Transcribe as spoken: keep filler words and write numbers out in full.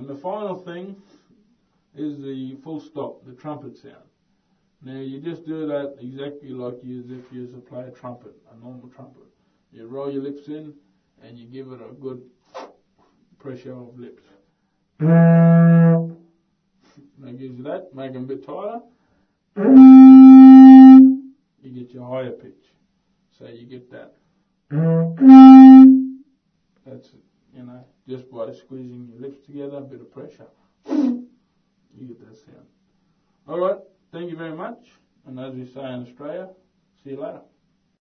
And the final thing is the full stop, the trumpet sound. Now you just do that exactly like you as if you was to play a trumpet, a normal trumpet. You roll your lips in and you give it a good pressure of lips. That gives you that, make them a bit tighter. You get your higher pitch. So you get that. That's, you know, just by squeezing your lips together, a bit of pressure. You get that sound. Alright, thank you very much. And as we say in Australia, see you later.